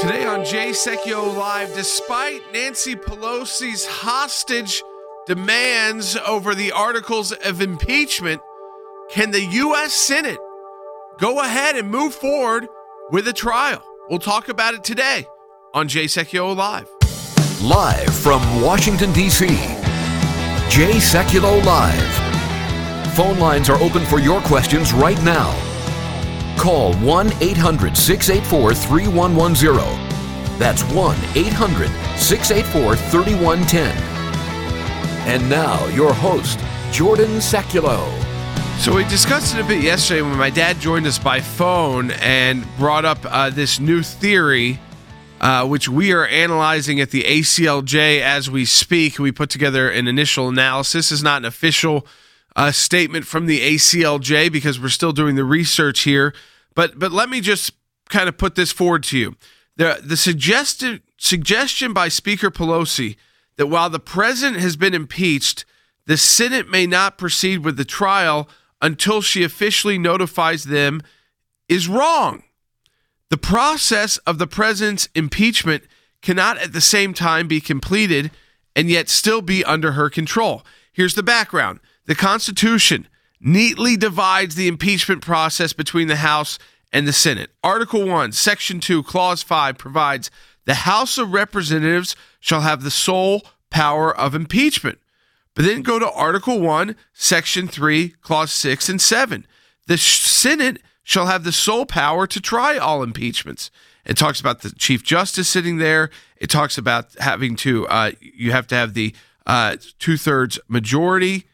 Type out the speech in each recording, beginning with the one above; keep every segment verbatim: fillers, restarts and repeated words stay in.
Today on Jay Sekulow Live, despite Nancy Pelosi's hostage demands over the articles of impeachment, can the U S Senate go ahead and move forward with a trial? We'll talk about it today on Jay Sekulow Live. Live from Washington, D C, Jay Sekulow Live. Phone lines are open for your questions right now. Call one eight hundred six eight four three one one zero. That's one eight hundred six eight four three one one zero. And now, your host, Jordan Sekulow. So we discussed it a bit yesterday when my dad joined us by phone and brought up uh, this new theory, uh, which we are analyzing at the A C L J as we speak. We put together an initial analysis. This is not an official uh, statement from the A C L J because we're still doing the research here. But but let me just kind of put this forward to you. The, the suggested, suggestion by Speaker Pelosi that while the president has been impeached, the Senate may not proceed with the trial until she officially notifies them is wrong. The process of the president's impeachment cannot at the same time be completed and yet still be under her control. Here's the background. The Constitution neatly divides the impeachment process between the House and the Senate. Article one, Section two, Clause five provides the House of Representatives shall have the sole power of impeachment. But then go to Article one, Section three, Clause six and seven. The Senate shall have the sole power to try all impeachments. It talks about the Chief Justice sitting there. It talks about having to, uh, you have to have the uh, two-thirds majority.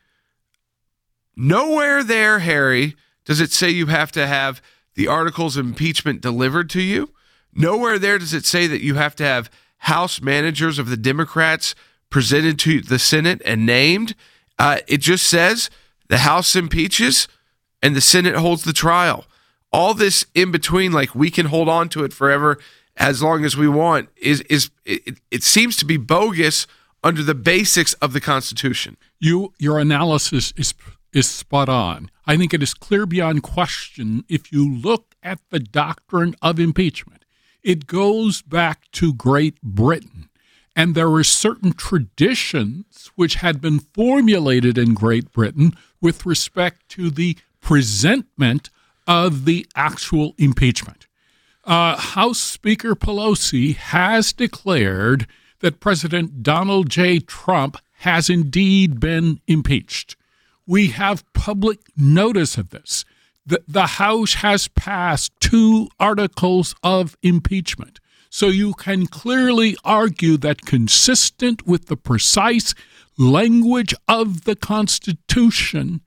Nowhere there, Harry, does it say you have to have the articles of impeachment delivered to you. Nowhere there does it say that you have to have House managers of the Democrats presented to the Senate and named. Uh, it just says the House impeaches and the Senate holds the trial. All this in between, like we can hold on to it forever as long as we want, is is it, it seems to be bogus under the basics of the Constitution. You your analysis is is spot on. I think it is clear beyond question if you look at the doctrine of impeachment. It goes back to Great Britain, and there are certain traditions which had been formulated in Great Britain with respect to the presentment of the actual impeachment. Uh, House Speaker Pelosi has declared that President Donald J. Trump has indeed been impeached. We have public notice of this. The, the House has passed two articles of impeachment. So you can clearly argue that consistent with the precise language of the Constitution,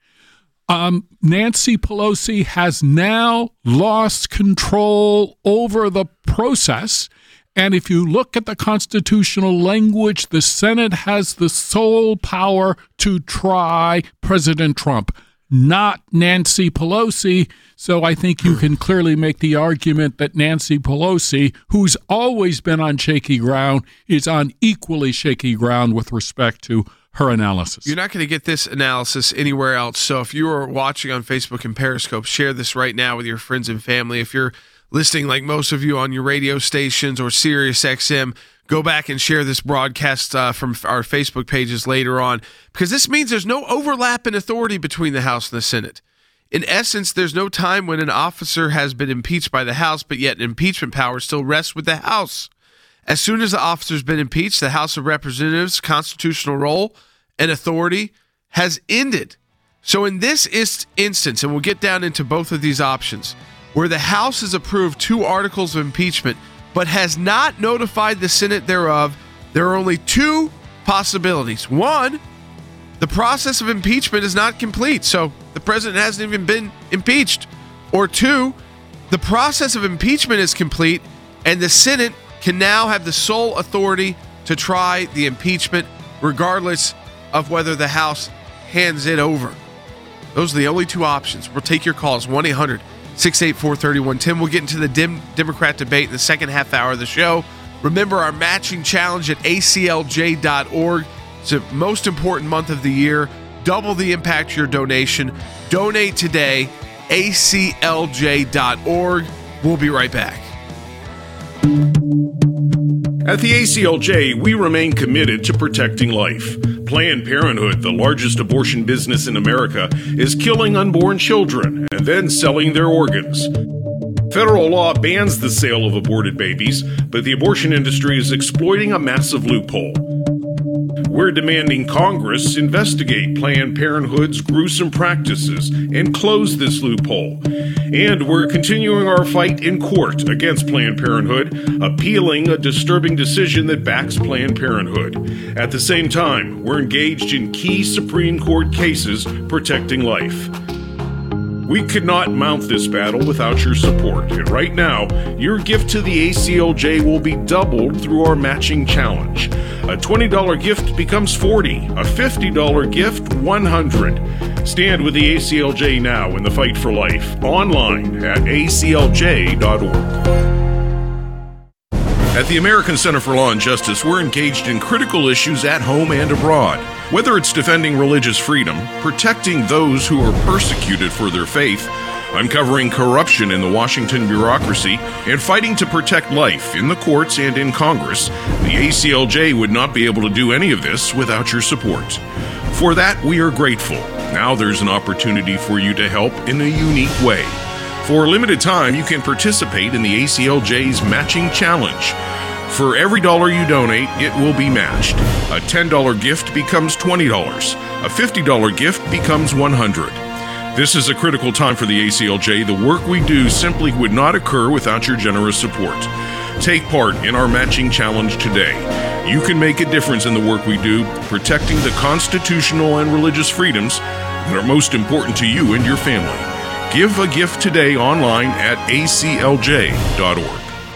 um, Nancy Pelosi has now lost control over the process. And if you look at the constitutional language, the Senate has the sole power to try President Trump, not Nancy Pelosi. So I think you can clearly make the argument that Nancy Pelosi, who's always been on shaky ground, is on equally shaky ground with respect to her analysis. You're not going to get this analysis anywhere else. So if you are watching on Facebook and Periscope, share this right now with your friends and family. If you're listening like most of you on your radio stations or Sirius X M, go back and share this broadcast uh, from our Facebook pages later on, because this means there's no overlap in authority between the House and the Senate. In essence, there's no time when an officer has been impeached by the House, but yet impeachment power still rests with the House. As soon as the officer's been impeached, the House of Representatives' constitutional role and authority has ended. So in this is- instance, and we'll get down into both of these options, where the House has approved two articles of impeachment but has not notified the Senate thereof, there are only two possibilities. One, the process of impeachment is not complete, so the president hasn't even been impeached. Or two, the process of impeachment is complete and the Senate can now have the sole authority to try the impeachment regardless of whether the House hands it over. Those are the only two options. We'll take your calls, one eight hundred six eight four three one one zero. We'll get into the Dem- Democrat debate in the second half hour of the show. Remember our matching challenge at A C L J dot org. It's the most important month of the year. Double the impact of your donation. Donate today, A C L J dot org. We'll be right back. At the A C L J, we remain committed to protecting life. Planned Parenthood, the largest abortion business in America, is killing unborn children and then selling their organs. Federal law bans the sale of aborted babies, but the abortion industry is exploiting a massive loophole. We're demanding Congress investigate Planned Parenthood's gruesome practices and close this loophole. And we're continuing our fight in court against Planned Parenthood, appealing a disturbing decision that backs Planned Parenthood. At the same time, we're engaged in key Supreme Court cases protecting life. We could not mount this battle without your support, and right now, your gift to the A C L J will be doubled through our matching challenge. A twenty dollars gift becomes forty dollars, a fifty dollars gift, one hundred dollars. Stand with the A C L J now in the fight for life, online at A C L J dot org. At the American Center for Law and Justice, we're engaged in critical issues at home and abroad. Whether it's defending religious freedom, protecting those who are persecuted for their faith, uncovering corruption in the Washington bureaucracy, and fighting to protect life in the courts and in Congress, the A C L J would not be able to do any of this without your support. For that, we are grateful. Now there's an opportunity for you to help in a unique way. For a limited time, you can participate in the A C L J's Matching Challenge. For every dollar you donate, it will be matched. A ten dollars gift becomes twenty dollars. A fifty dollars gift becomes one hundred dollars. This is a critical time for the A C L J. The work we do simply would not occur without your generous support. Take part in our matching challenge today. You can make a difference in the work we do, protecting the constitutional and religious freedoms that are most important to you and your family. Give a gift today online at A C L J dot org.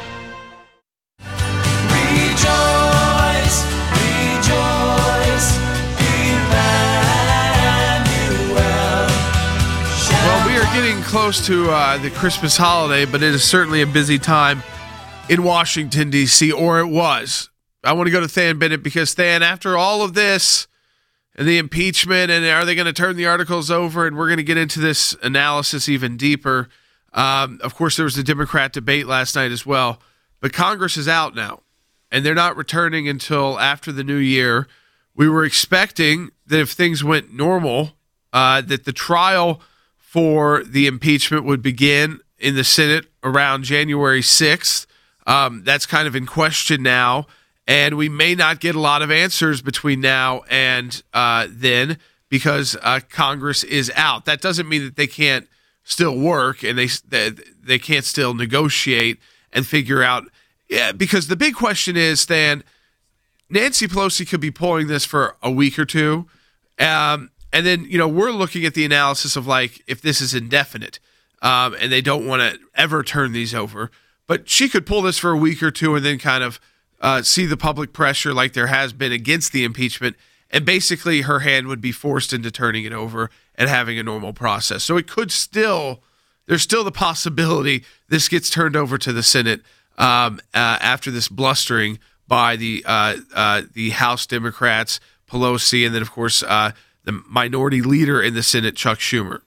Getting close to uh, the Christmas holiday, but it is certainly a busy time in Washington, D C, or it was. I want to go to Than Bennett because, Than, after all of this and the impeachment, and are they going to turn the articles over, and we're going to get into this analysis even deeper. Um, of course, there was the Democrat debate last night as well, but Congress is out now, and they're not returning until after the new year. We were expecting that if things went normal, uh, that the trial for the impeachment would begin in the Senate around January sixth. Um, that's kind of in question now, and we may not get a lot of answers between now and uh, then because uh, Congress is out. That doesn't mean that they can't still work and they they, they can't still negotiate and figure out. Yeah, because the big question is, Stan, Nancy Pelosi could be pulling this for a week or two. Um, And then, you know, we're looking at the analysis of, like, if this is indefinite um, and they don't want to ever turn these over. But she could pull this for a week or two and then kind of uh, see the public pressure like there has been against the impeachment. And basically her hand would be forced into turning it over and having a normal process. So it could still, there's still the possibility this gets turned over to the Senate um, uh, after this blustering by the, uh, uh, the House Democrats, Pelosi, and then, of course, uh, the minority leader in the Senate, Chuck Schumer.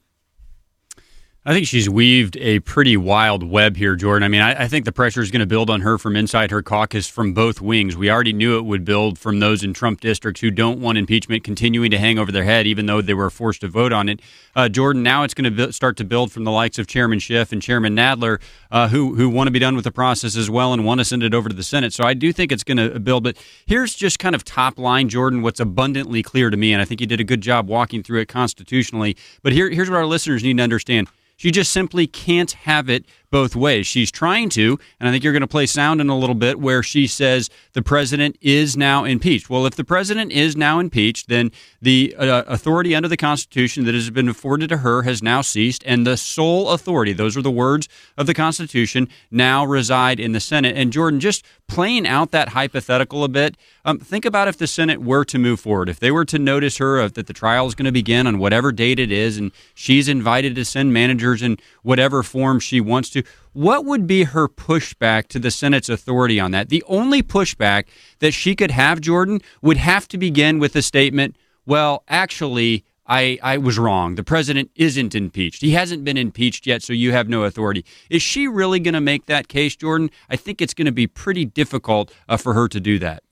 I think she's weaved a pretty wild web here, Jordan. I mean, I, I think the pressure is going to build on her from inside her caucus from both wings. We already knew it would build from those in Trump districts who don't want impeachment continuing to hang over their head, even though they were forced to vote on it. Uh, Jordan, now it's going to b- start to build from the likes of Chairman Schiff and Chairman Nadler, uh, who who want to be done with the process as well and want to send it over to the Senate. So I do think it's going to build. But here's just kind of top line, Jordan, what's abundantly clear to me, and I think you did a good job walking through it constitutionally. But here, here's what our listeners need to understand. She just simply can't have it both ways. She's trying to, and I think you're going to play sound in a little bit, where she says the president is now impeached. Well, if the president is now impeached, then the uh, authority under the Constitution that has been afforded to her has now ceased, and the sole authority, those are the words of the Constitution, now reside in the Senate. And Jordan, just playing out that hypothetical a bit, um, think about if the Senate were to move forward, if they were to notice her that the trial is going to begin on whatever date it is, and she's invited to send managers in whatever form she wants to. What would be her pushback to the Senate's authority on that? The only pushback that she could have, Jordan, would have to begin with the statement, well, actually, I, I was wrong. The president isn't impeached. He hasn't been impeached yet, so you have no authority. Is she really going to make that case, Jordan? I think it's going to be pretty difficult uh, for her to do that.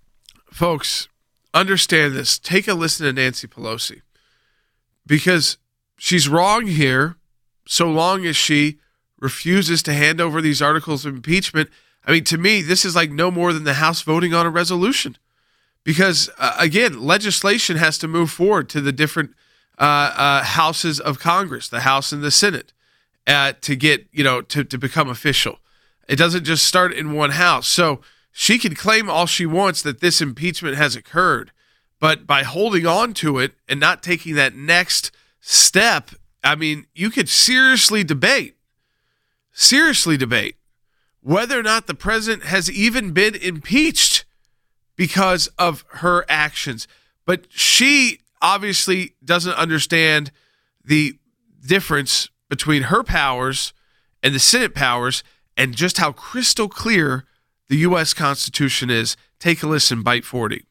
Folks, understand this. Take a listen to Nancy Pelosi, because she's wrong here so long as she refuses to hand over these articles of impeachment. I mean, to me, this is like no more than the House voting on a resolution. Because, uh, again, legislation has to move forward to the different uh, uh, houses of Congress, the House and the Senate, uh, to get, you know, to, to become official. It doesn't just start in one house. So she can claim all she wants that this impeachment has occurred. But by holding on to it and not taking that next step, I mean, you could seriously debate, seriously debate whether or not the president has even been impeached because of her actions. But she obviously doesn't understand the difference between her powers and the Senate powers and just how crystal clear the U S Constitution is. Take a listen, Bite forty.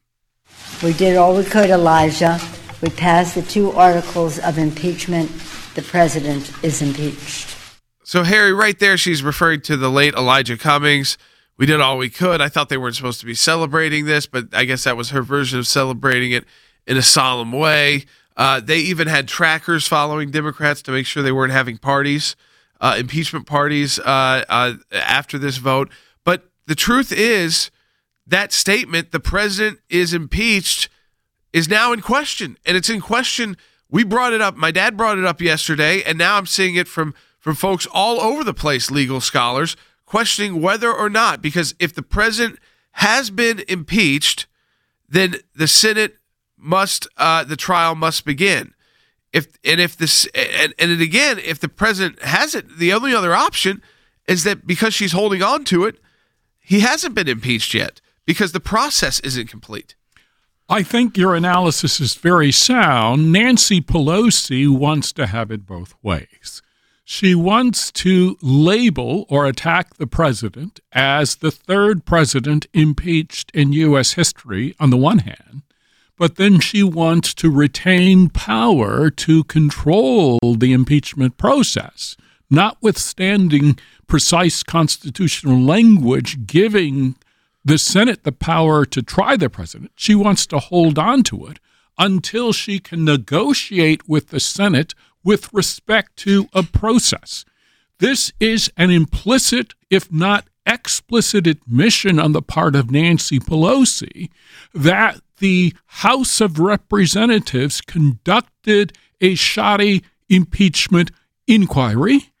We did all we could, Elijah. We passed the two articles of impeachment. The president is impeached. So, Harry, right there, she's referring to the late Elijah Cummings. We did all we could. I thought they weren't supposed to be celebrating this, but I guess that was her version of celebrating it in a solemn way. Uh, they even had trackers following Democrats to make sure they weren't having parties, uh, impeachment parties uh, uh, after this vote. But the truth is that statement, the president is impeached, is now in question. And it's in question. We brought it up. My dad brought it up yesterday, and now I'm seeing it from, from folks all over the place, legal scholars, questioning whether or not, because if the president has been impeached, then the Senate must, uh, the trial must begin. If and if this and, and again, if the president hasn't, the only other option is that because she's holding on to it, he hasn't been impeached yet because the process isn't complete. I think your analysis is very sound. Nancy Pelosi wants to have it both ways. She wants to label or attack the president as the third president impeached in U S history on the one hand, but then she wants to retain power to control the impeachment process, notwithstanding precise constitutional language giving the Senate the power to try the president. She wants to hold on to it until she can negotiate with the Senate with respect to a process. This is an implicit, if not explicit, admission on the part of Nancy Pelosi that the House of Representatives conducted a shoddy impeachment inquiry,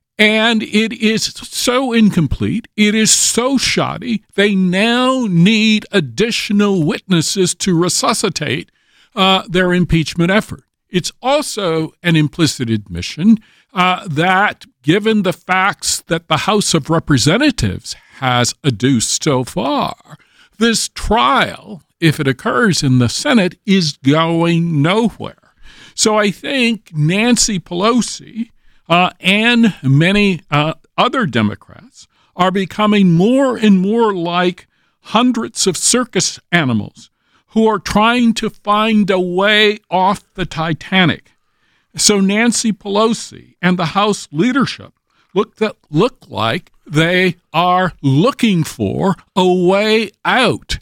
and it is so incomplete, it is so shoddy, they now need additional witnesses to resuscitate uh, their impeachment effort. It's also an implicit admission uh, that, given the facts that the House of Representatives has adduced so far, this trial, if it occurs in the Senate, is going nowhere. So I think Nancy Pelosi uh, and many uh, other Democrats are becoming more and more like hundreds of circus animals who are trying to find a way off the Titanic. So Nancy Pelosi and the House leadership look that look like they are looking for a way out.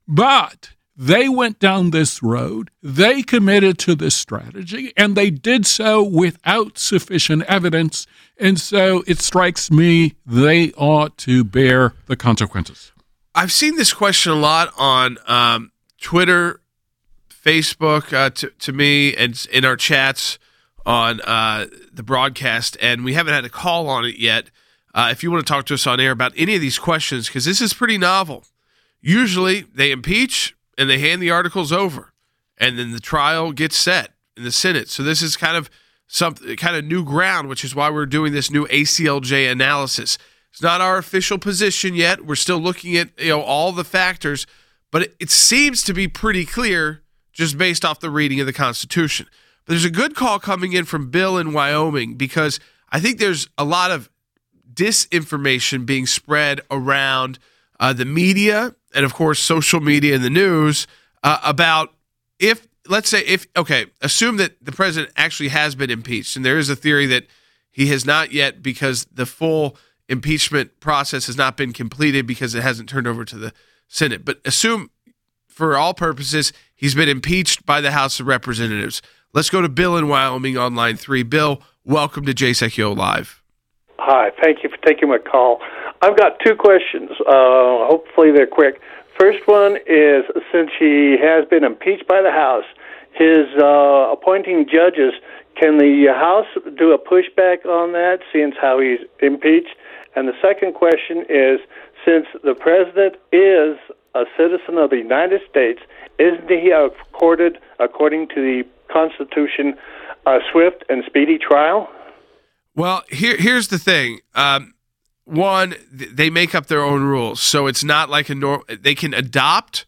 But they went down this road, they committed to this strategy, and they did so without sufficient evidence. And so it strikes me they ought to bear the consequences. I've seen this question a lot on um, Twitter, Facebook, uh, to, to me, and in our chats on uh, the broadcast, and we haven't had a call on it yet. Uh, if you want to talk to us on air about any of these questions, because this is pretty novel. Usually they impeach and they hand the articles over, and then the trial gets set in the Senate. So this is kind of some kind of new ground, which is why we're doing this new A C L J analysis. It's not our official position yet. We're still looking at, you know, all the factors, but it, it seems to be pretty clear just based off the reading of the Constitution. But there's a good call coming in from Bill in Wyoming, because I think there's a lot of disinformation being spread around uh, the media and, of course, social media and the news uh, about if let's say if, okay, assume that the president actually has been impeached, and there is a theory that he has not yet because the full impeachment process has not been completed because it hasn't turned over to the Senate. But assume, for all purposes, he's been impeached by the House of Representatives. Let's go to Bill in Wyoming on line three. Bill, welcome to Jay Secchio Live. Hi, thank you for taking my call. I've got two questions. Uh, hopefully they're quick. First one is, since he has been impeached by the House, his uh, appointing judges, can the House do a pushback on that, seeing how he's impeached? And the second question is, since the president is a citizen of the United States, isn't he accorded, according to the Constitution, a swift and speedy trial? Well, here, here's the thing. Um, one, th- they make up their own rules, so it's not like a norm. They can adopt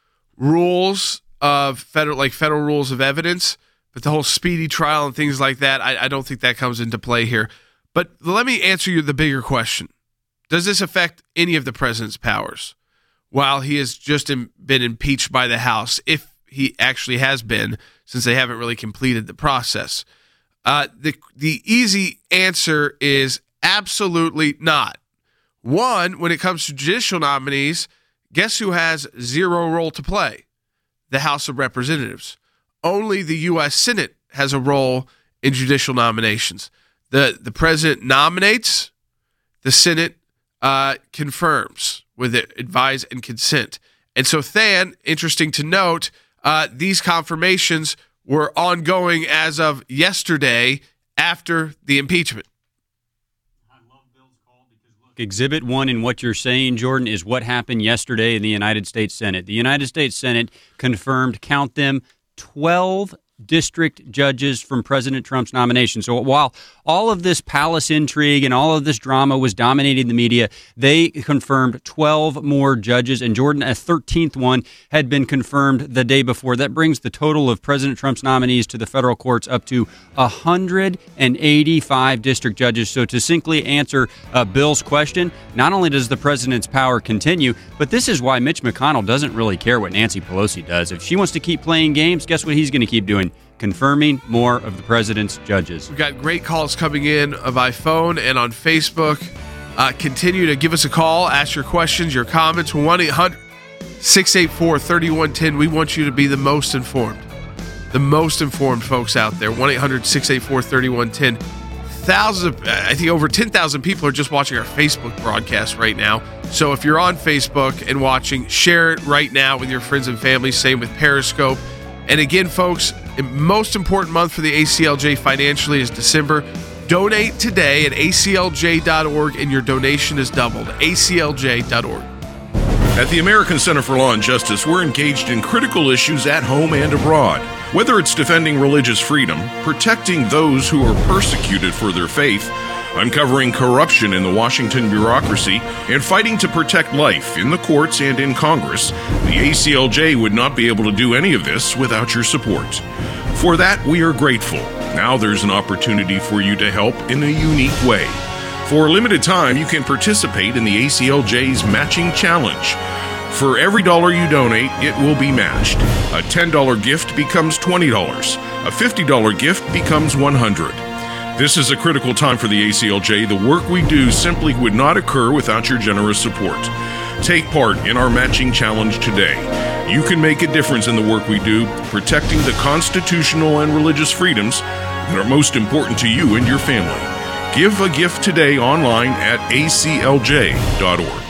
rules of federal, like federal rules of evidence, but the whole speedy trial and things like that, I, I don't think that comes into play here. But let me answer you the bigger question: does this affect any of the president's powers while he has just in, been impeached by the House, if he actually has been, since they haven't really completed the process? Uh, the the easy answer is absolutely not. One, when it comes to judicial nominees, guess who has zero role to play? The House of Representatives. Only the U S Senate has a role in judicial nominations. The the president nominates, the Senate uh, confirms with advise and consent. And so, Than, interesting to note, uh, these confirmations were ongoing as of yesterday after the impeachment. I love Bill's call because look, Exhibit one in what you're saying, Jordan, is what happened yesterday in the United States Senate. The United States Senate confirmed, count them, twelve district judges from President Trump's nomination. So while all of this palace intrigue and all of this drama was dominating the media, they confirmed twelve more judges, and Jordan, a thirteenth one, had been confirmed the day before. That brings the total of President Trump's nominees to the federal courts up to one hundred eighty-five district judges. So to succinctly answer uh, Bill's question, not only does the president's power continue, but this is why Mitch McConnell doesn't really care what Nancy Pelosi does. If she wants to keep playing games, guess what he's going to keep doing? Confirming more of the president's judges. We've got great calls coming in by phone and on Facebook. Uh, continue to give us a call, ask your questions, your comments. one eight hundred six eight four three one one zero. We want you to be the most informed. The most informed folks out there. one eight hundred six eight four three one one zero. Thousands of, I think over ten thousand people are just watching our Facebook broadcast right now. So if you're on Facebook and watching, share it right now with your friends and family. Same with Periscope. And again, folks, the most important month for the A C L J financially is December. Donate today at A C L J dot org, and your donation is doubled. A C L J dot org. At the American Center for Law and Justice, we're engaged in critical issues at home and abroad. Whether it's defending religious freedom, protecting those who are persecuted for their faith, uncovering corruption in the Washington bureaucracy, and fighting to protect life in the courts and in Congress, the A C L J would not be able to do any of this without your support. For that, we are grateful. Now there's an opportunity for you to help in a unique way. For a limited time, you can participate in the A C L J's Matching Challenge. For every dollar you donate, it will be matched. A ten dollars gift becomes twenty dollars. A fifty dollars gift becomes one hundred dollars. This is a critical time for the A C L J. The work we do simply would not occur without your generous support. Take part in our matching challenge today. You can make a difference in the work we do, protecting the constitutional and religious freedoms that are most important to you and your family. Give a gift today online at A C L J dot org.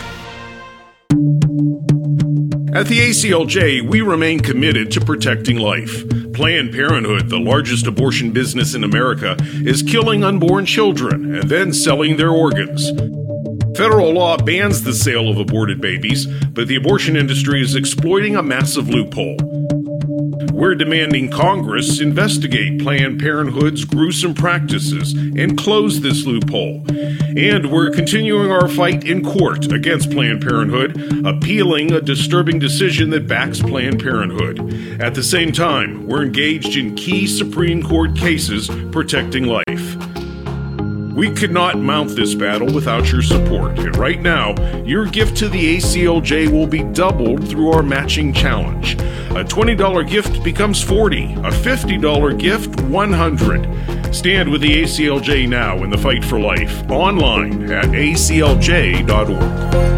At the A C L J, we remain committed to protecting life. Planned Parenthood, the largest abortion business in America, is killing unborn children and then selling their organs. Federal law bans the sale of aborted babies, but the abortion industry is exploiting a massive loophole. We're demanding Congress investigate Planned Parenthood's gruesome practices and close this loophole. And we're continuing our fight in court against Planned Parenthood, appealing a disturbing decision that backs Planned Parenthood. At the same time, we're engaged in key Supreme Court cases protecting life. We could not mount this battle without your support, and right now, your gift to the A C L J will be doubled through our matching challenge. A twenty dollars gift becomes forty dollars. A fifty dollars gift, one hundred dollars. Stand with the A C L J now in the fight for life. Online at A C L J dot org.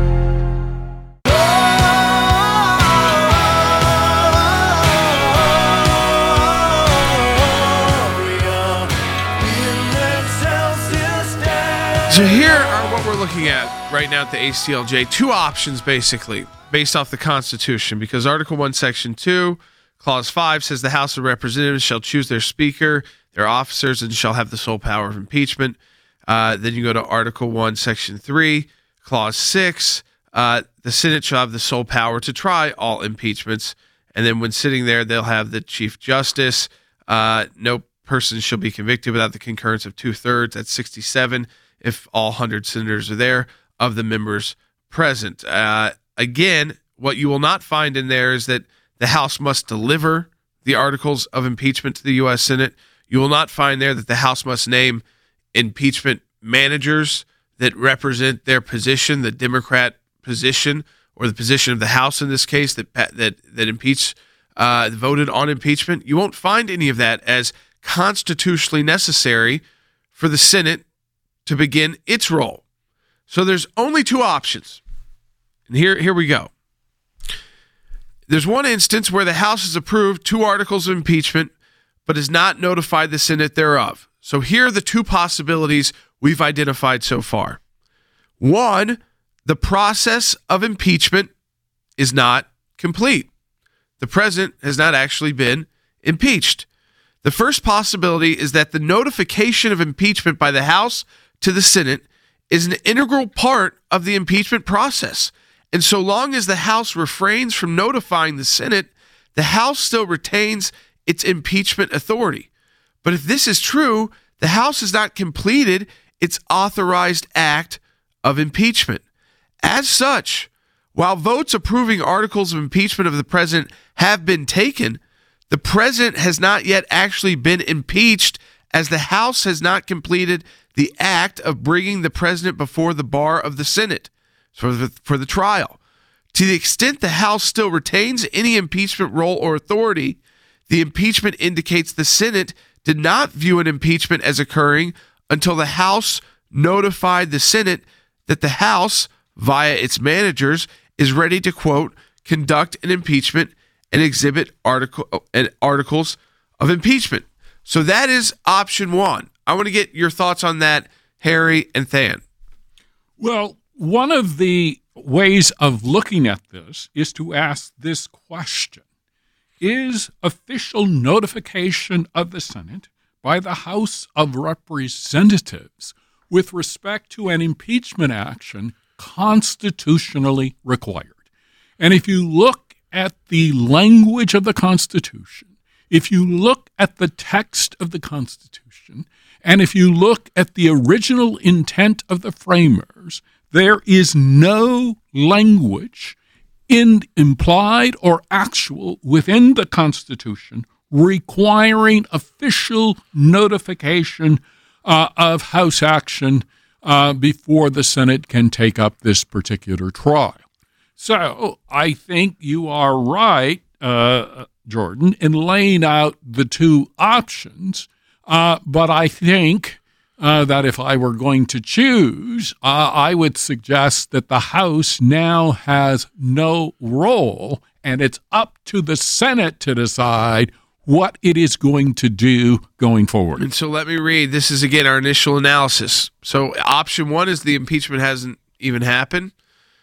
So here are what we're looking at right now at the A C L J. Two options, basically, based off the Constitution, because Article one, Section two, Clause five says the House of Representatives shall choose their Speaker, their officers, and shall have the sole power of impeachment. Uh, then you go to Article one, Section three, Clause six, uh, the Senate shall have the sole power to try all impeachments. And then when sitting there, they'll have the Chief Justice. Uh, no person shall be convicted without the concurrence of two-thirds. That's sixty-seven. If all one hundred senators are there, of the members present. Uh, again, what you will not find in there is that the House must deliver the articles of impeachment to the U S Senate. You will not find there that the House must name impeachment managers that represent their position, the Democrat position, or the position of the House in this case that that that impeach, uh, voted on impeachment. You won't find any of that as constitutionally necessary for the Senate to begin its role. So there's only two options. And here, here we go. There's one instance where the House has approved two articles of impeachment, but has not notified the Senate thereof. So here are the two possibilities we've identified so far. One, the process of impeachment is not complete. The president has not actually been impeached. The first possibility is that the notification of impeachment by the House to the Senate is an integral part of the impeachment process. And so long as the House refrains from notifying the Senate, the House still retains its impeachment authority. But if this is true, the House has not completed its authorized act of impeachment. As such, while votes approving articles of impeachment of the president have been taken, the president has not yet actually been impeached, as the House has not completed the act of bringing the president before the bar of the Senate for the, for the trial. To the extent the House still retains any impeachment role or authority, the impeachment indicates the Senate did not view an impeachment as occurring until the House notified the Senate that the House, via its managers, is ready to, quote, conduct an impeachment and exhibit article and articles of impeachment. So that is option one. I want to get your thoughts on that, Harry and Than. Well, one of the ways of looking at this is to ask this question. Is official notification of the Senate by the House of Representatives with respect to an impeachment action constitutionally required? And if you look at the language of the Constitution, if you look at the text of the Constitution, and if you look at the original intent of the framers, there is no language in implied or actual within the Constitution requiring official notification uh, of House action uh, before the Senate can take up this particular trial. So I think you are right, uh, Jordan, in laying out the two options. Uh, but I think uh, that if I were going to choose, uh, I would suggest that the House now has no role, and it's up to the Senate to decide what it is going to do going forward. And so let me read. This is, again, our initial analysis. So option one is the impeachment hasn't even happened.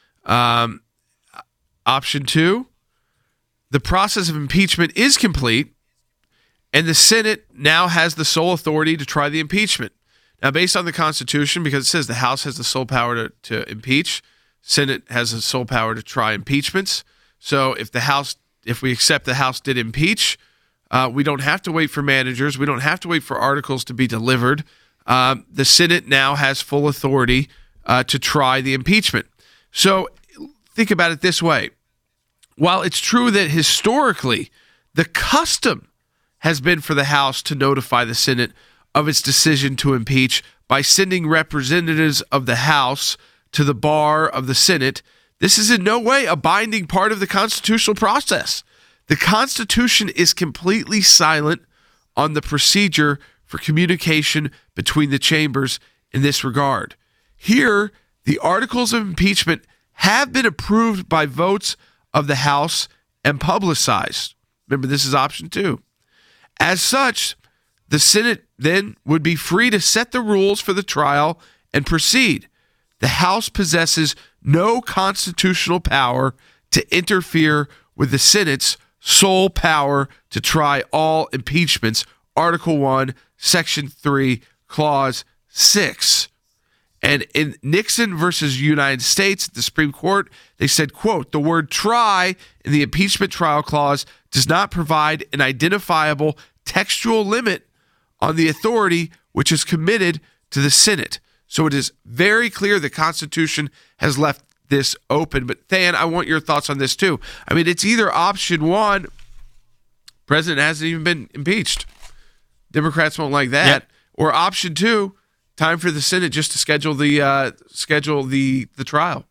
Um, option two, the process of impeachment is complete, and the Senate now has the sole authority to try the impeachment. Now, based on the Constitution, because it says the House has the sole power to, to impeach, Senate has the sole power to try impeachments. So if the House, if we accept the House did impeach, uh, we don't have to wait for managers. We don't have to wait for articles to be delivered. Um, the Senate now has full authority uh, to try the impeachment. So think about it this way. While it's true that historically the custom has been for the House to notify the Senate of its decision to impeach by sending representatives of the House to the bar of the Senate, this is in no way a binding part of the constitutional process. The Constitution is completely silent on the procedure for communication between the chambers in this regard. Here, the articles of impeachment have been approved by votes of the House and publicized. Remember, this is option two. As such, the Senate then would be free to set the rules for the trial and proceed. The House possesses no constitutional power to interfere with the Senate's sole power to try all impeachments, Article one, Section three, Clause six. And in Nixon versus United States, the Supreme Court, they said, quote, the word try in the impeachment trial clause does not provide an identifiable textual limit on the authority which is committed to the Senate. So it is very clear the Constitution has left this open. But Than, I want your thoughts on this too. I mean, it's either option one, president hasn't even been impeached. Democrats won't like that. Yep. Or option two, time for the Senate just to schedule the uh, schedule the the trial.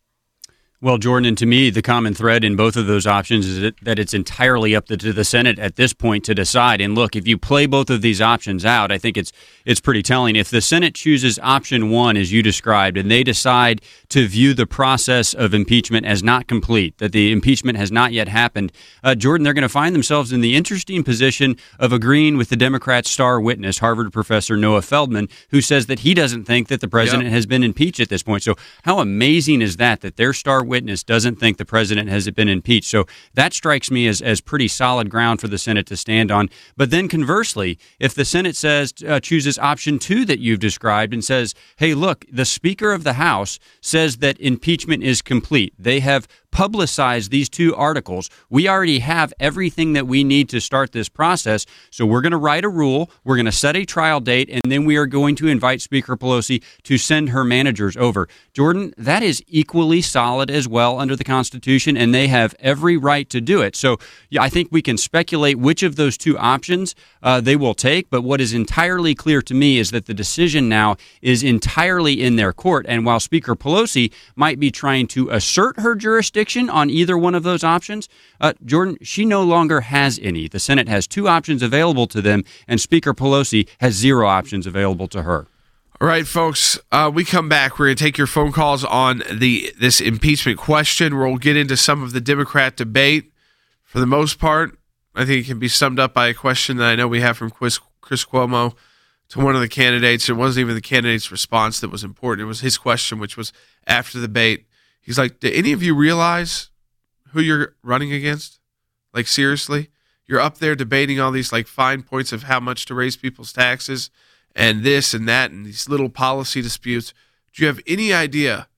Well, Jordan, and to me, the common thread in both of those options is that it's entirely up to the Senate at this point to decide. And look, if you play both of these options out, I think it's it's pretty telling. If the Senate chooses option one, as you described, and they decide to view the process of impeachment as not complete, that the impeachment has not yet happened, uh, Jordan, they're going to find themselves in the interesting position of agreeing with the Democrat star witness, Harvard professor Noah Feldman, who says that he doesn't think that the president yep. has been impeached at this point. So how amazing is that, that their star witness doesn't think the president has been impeached? So that strikes me as, as pretty solid ground for the Senate to stand on. But then conversely, if the Senate says uh, chooses option two that you've described and says, hey, look, the Speaker of the House says that impeachment is complete. They have publicized these two articles. We already have everything that we need to start this process. So we're going to write a rule. We're going to set a trial date, and then we are going to invite Speaker Pelosi to send her managers over. Jordan, that is equally solid as well under the Constitution, and they have every right to do it. So yeah, I think we can speculate which of those two options uh, they will take, but what is entirely clear to me is that the decision now is entirely in their court. And while Speaker Pelosi might be trying to assert her jurisdiction on either one of those options, uh, Jordan, she no longer has any. The Senate has two options available to them, and Speaker Pelosi has zero options available to her. All right, folks, uh, we come back. We're going to take your phone calls on the this impeachment question. We'll get into some of the Democrat debate. For the most part, I think it can be summed up by a question that I know we have from Chris, Chris Cuomo to one of the candidates. It wasn't even the candidate's response that was important. It was his question, which was after the debate. He's like, do any of you realize who you're running against? Like, seriously? You're up there debating all these, like, fine points of how much to raise people's taxes and this and that and these little policy disputes. Do you have any idea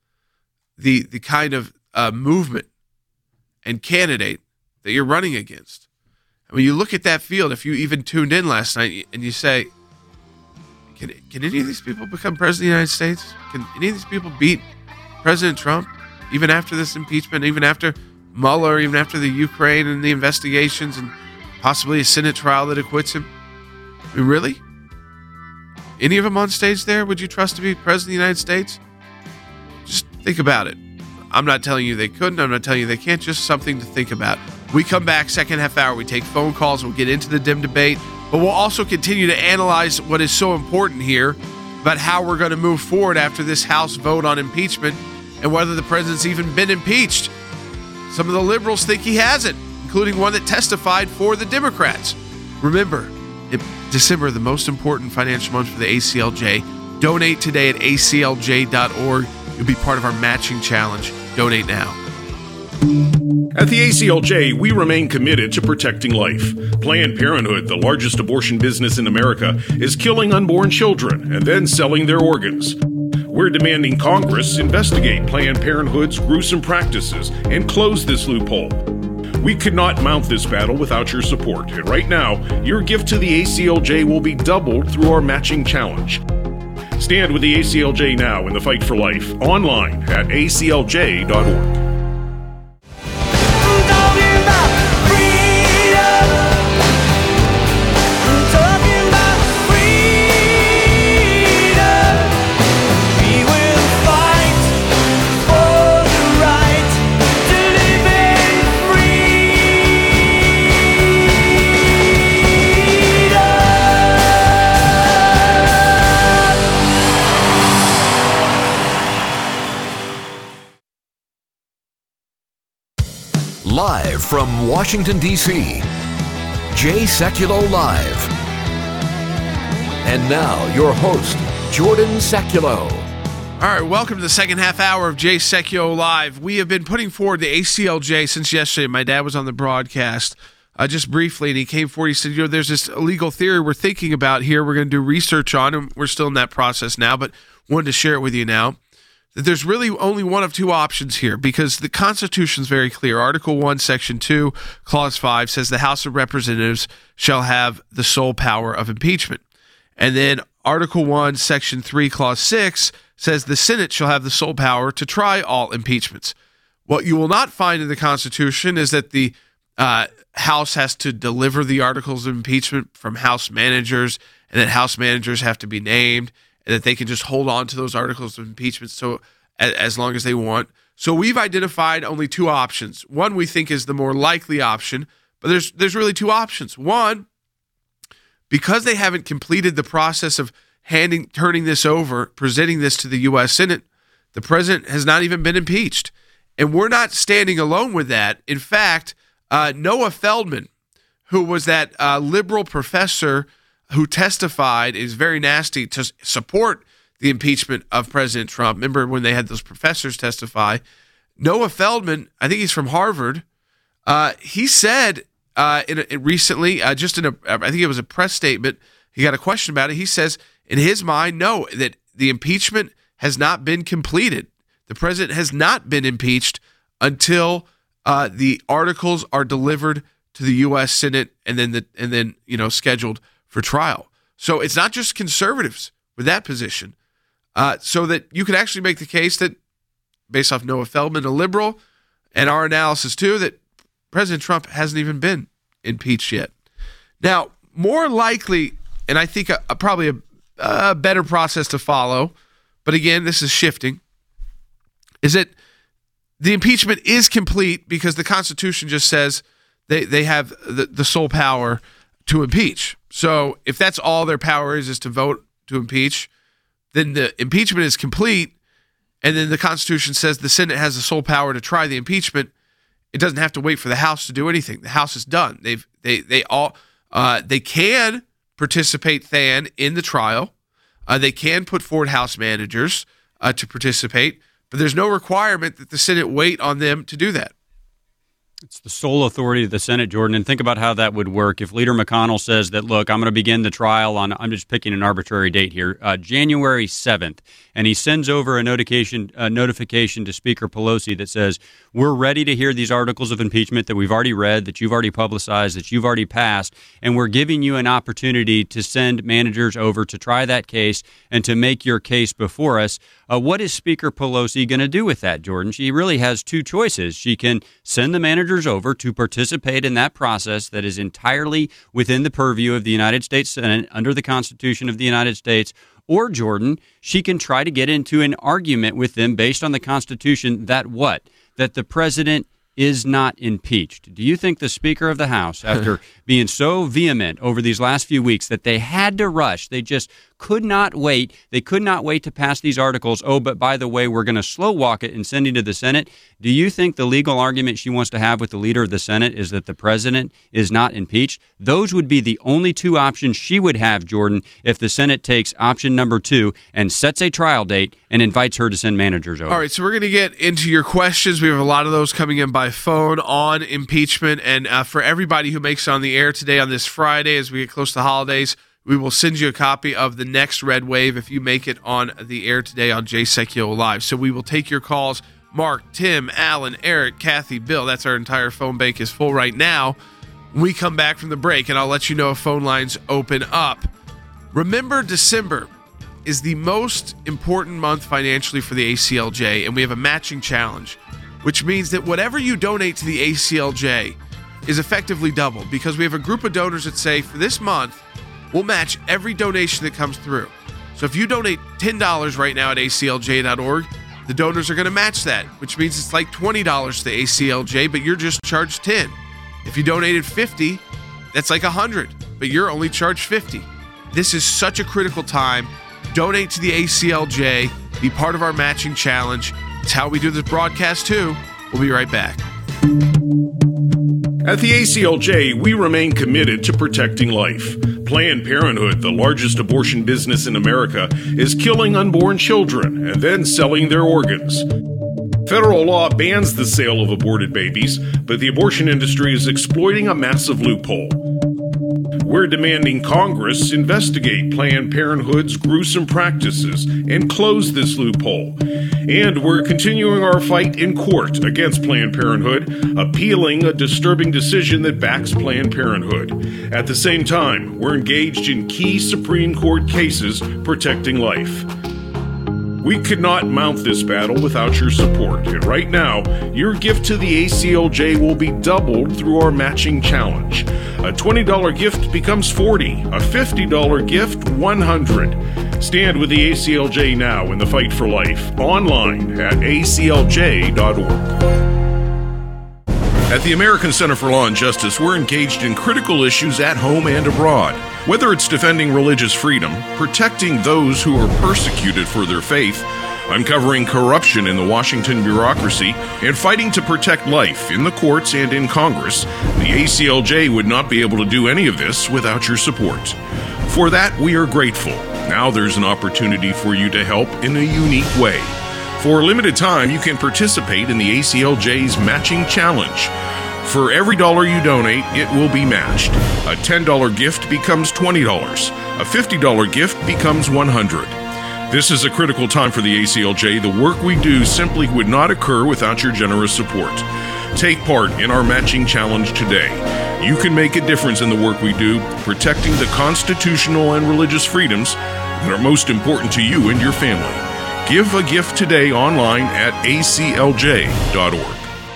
the the kind of uh, movement and candidate that you're running against? I mean, you look at that field, if you even tuned in last night, and you say, can, can any of these people become president of the United States? Can any of these people beat President Trump? Even after this impeachment, even after Mueller, even after the Ukraine and the investigations and possibly a Senate trial that acquits him? I mean, really? Any of them on stage there, would you trust to be president of the United States? Just think about it. I'm not telling you they couldn't. I'm not telling you they can't. Just something to think about. We come back, second half hour. We take phone calls. We'll get into the Dem debate. But we'll also continue to analyze what is so important here about how we're going to move forward after this House vote on impeachment and whether the president's even been impeached. Some of the liberals think he hasn't, including one that testified for the Democrats. Remember, in December, the most important financial month for the A C L J. Donate today at A C L J dot org. You'll be part of our matching challenge. Donate now. At the A C L J, we remain committed to protecting life. Planned Parenthood, the largest abortion business in America, is killing unborn children and then selling their organs. We're demanding Congress investigate Planned Parenthood's gruesome practices and close this loophole. We could not mount this battle without your support, and right now, your gift to the A C L J will be doubled through our matching challenge. Stand with the A C L J now in the fight for life, online at A C L J dot org. Live from Washington, D C, Jay Sekulow Live. And now, your host, Jordan Sekulow. All right, welcome to the second half hour of Jay Sekulow Live. We have been putting forward the A C L J since yesterday. My dad was on the broadcast uh, just briefly, and he came forward. He said, you know, there's this legal theory we're thinking about here. We're going to do research on, and we're still in that process now, but wanted to share it with you now. That there's really only one of two options here because the Constitution is very clear. Article one, Section two, Clause five says the House of Representatives shall have the sole power of impeachment. And then Article one, Section three, Clause six says the Senate shall have the sole power to try all impeachments. What you will not find in the Constitution is that the uh, House has to deliver the articles of impeachment from House managers and that House managers have to be named and that they can just hold on to those articles of impeachment so as long as they want. So we've identified only two options. One we think is the more likely option, but there's there's really two options. One, because they haven't completed the process of handing turning this over, presenting this to the U S Senate, the president has not even been impeached. And we're not standing alone with that. In fact, uh, Noah Feldman, who was that uh, liberal professor who testified, is very nasty to support the impeachment of President Trump. Remember when they had those professors testify? Noah Feldman, I think he's from Harvard, uh, he said uh, in, a, in recently, uh, just in a, I think it was a press statement, he got a question about it. He says, in his mind, no, that the impeachment has not been completed. The president has not been impeached until uh, the articles are delivered to the U S Senate and then the, and then you know scheduled for trial. So it's not just conservatives with that position. Uh, so that you could actually make the case that, based off Noah Feldman, a liberal, and our analysis too, that President Trump hasn't even been impeached yet. Now, more likely, and I think a, a, probably a, a better process to follow, but again, this is shifting, is that the impeachment is complete because the Constitution just says they, they have the, the sole power to impeach. So if that's all their power is, is to vote to impeach, then the impeachment is complete, and then the Constitution says the Senate has the sole power to try the impeachment. It doesn't have to wait for the House to do anything. The House is done. They've they they all uh, they can participate then in the trial. Uh, they can put forward House managers uh, to participate, but there's no requirement that the Senate wait on them to do that. It's the sole authority of the Senate, Jordan, and think about how that would work. If Leader McConnell says that, look, I'm going to begin the trial on, I'm just picking an arbitrary date here, uh, January seventh, and he sends over a notification, a notification to Speaker Pelosi that says, we're ready to hear these articles of impeachment that we've already read, that you've already publicized, that you've already passed, and we're giving you an opportunity to send managers over to try that case and to make your case before us. Uh, what is Speaker Pelosi going to do with that, Jordan? She really has two choices. She can send the managers over to participate in that process that is entirely within the purview of the United States Senate under the Constitution of the United States, or, Jordan, she can try to get into an argument with them based on the Constitution that what? That the president is not impeached. Do you think the Speaker of the House, after being so vehement over these last few weeks that they had to rush, they just could not wait, they could not wait to pass these articles, oh, but by the way, we're going to slow walk it and send it to the Senate. Do you think the legal argument she wants to have with the leader of the Senate is that the president is not impeached? Those would be the only two options she would have, Jordan, if the Senate takes option number two and sets a trial date and invites her to send managers over. All right, so we're going to get into your questions. We have a lot of those coming in by phone on impeachment. And uh, for everybody who makes it on the air today on this Friday, as we get close to the holidays, we will send you a copy of the next Red Wave if you make it on the air today on Jay Sekulow Live. So we will take your calls. Mark, Tim, Alan, Eric, Kathy, Bill. That's our entire phone bank is full right now. We come back from the break, and I'll let you know if phone lines open up. Remember, December is the most important month financially for the A C L J, and we have a matching challenge, which means that whatever you donate to the A C L J is effectively doubled because we have a group of donors that say for this month, we'll match every donation that comes through. So if you donate ten dollars right now at A C L J dot org, the donors are going to match that, which means it's like twenty dollars to the A C L J, but you're just charged ten dollars. If you donated fifty dollars, that's like one hundred dollars, but you're only charged fifty dollars. This is such a critical time. Donate to the A C L J. Be part of our matching challenge. It's how we do this broadcast, too. We'll be right back. At the A C L J, we remain committed to protecting life. Planned Parenthood, the largest abortion business in America, is killing unborn children and then selling their organs. Federal law bans the sale of aborted babies, but the abortion industry is exploiting a massive loophole. We're demanding Congress investigate Planned Parenthood's gruesome practices and close this loophole. And we're continuing our fight in court against Planned Parenthood, appealing a disturbing decision that backs Planned Parenthood. At the same time, we're engaged in key Supreme Court cases protecting life. We could not mount this battle without your support, and right now, your gift to the A C L J will be doubled through our matching challenge. A twenty dollars gift becomes forty dollars, a fifty dollars gift, one hundred dollars. Stand with the A C L J now in the fight for life, online at A C L J dot org. At the American Center for Law and Justice, we're engaged in critical issues at home and abroad. Whether it's defending religious freedom, protecting those who are persecuted for their faith, uncovering corruption in the Washington bureaucracy, and fighting to protect life in the courts and in Congress, the A C L J would not be able to do any of this without your support. For that, we are grateful. Now there's an opportunity for you to help in a unique way. For a limited time, you can participate in the A C L J's Matching Challenge. For every dollar you donate, it will be matched. A ten dollars gift becomes twenty dollars. A fifty dollars gift becomes one hundred dollars. This is a critical time for the A C L J. The work we do simply would not occur without your generous support. Take part in our Matching Challenge today. You can make a difference in the work we do, protecting the constitutional and religious freedoms that are most important to you and your family. Give a gift today online at A C L J dot org.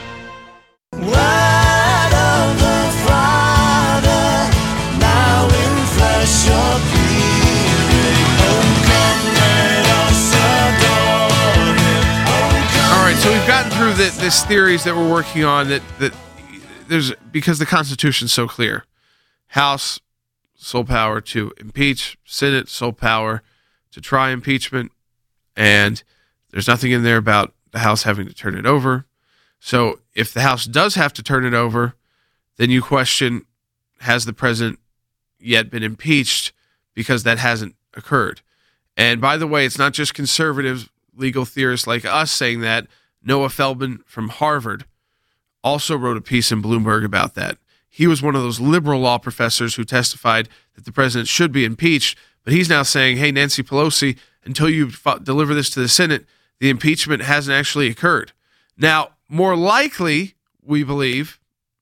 So we've gotten through the, this theories that we're working on that, that there's because the Constitution's so clear. House, sole power to impeach. Senate, sole power to try impeachment. And there's nothing in there about the House having to turn it over. So if the House does have to turn it over, then you question, has the president yet been impeached? Because that hasn't occurred. And by the way, it's not just conservative legal theorists like us saying that. Noah Feldman from Harvard also wrote a piece in Bloomberg about that. He was one of those liberal law professors who testified that the president should be impeached, but he's now saying, hey, Nancy Pelosi, until you f- deliver this to the Senate, the impeachment hasn't actually occurred. Now, more likely, we believe,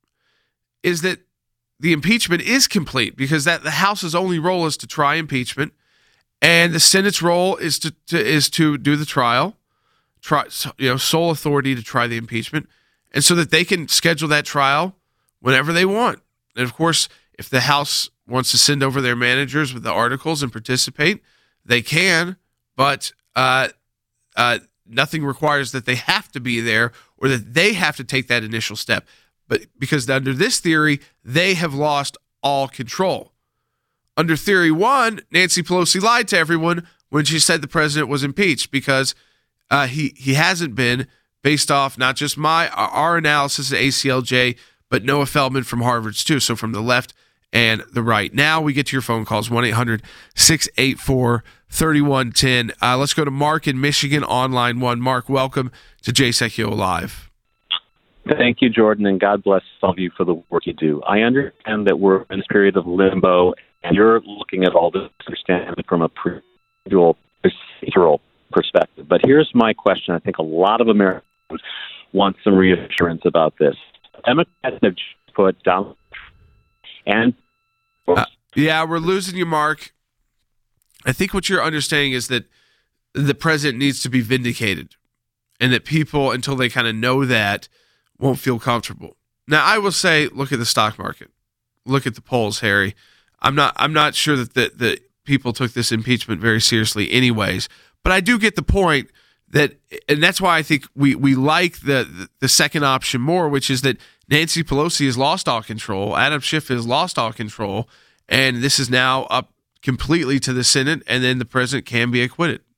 is that the impeachment is complete because that the House's only role is to try impeachment, and the Senate's role is to, to is to do the trial. Try, you know, sole authority to try the impeachment, and so that they can schedule that trial whenever they want. And of course, if the House wants to send over their managers with the articles and participate, they can, but uh, uh, nothing requires that they have to be there or that they have to take that initial step. But because under this theory, they have lost all control. Under theory one, Nancy Pelosi lied to everyone when she said the president was impeached because Uh, he he hasn't been, based off not just my our analysis at A C L J, but Noah Feldman from Harvard's too. So from the left and the right. Now we get to your phone calls, one eight hundred six eight four three one one zero. Uh, let's go to Mark in Michigan on line one. Mark, welcome to Jay Sekulow Live. Thank you, Jordan, and God bless all of you for the work you do. I understand that we're in this period of limbo, and you're looking at all this understanding from a procedural, procedural perspective. But here's my question. I think a lot of Americans want some reassurance about this. Democrats have just put Donald and uh, yeah, we're losing you, Mark. I think what you're understanding is that the president needs to be vindicated, and that people, until they kind of know that, won't feel comfortable. Now, I will say, look at the stock market, look at the polls, Harry. I'm not. I'm not sure that the, the people took this impeachment very seriously, anyways. But I do get the point that, and that's why I think we, we like the, the the second option more, which is that Nancy Pelosi has lost all control, Adam Schiff has lost all control, and this is now up completely to the Senate, and then the president can be acquitted.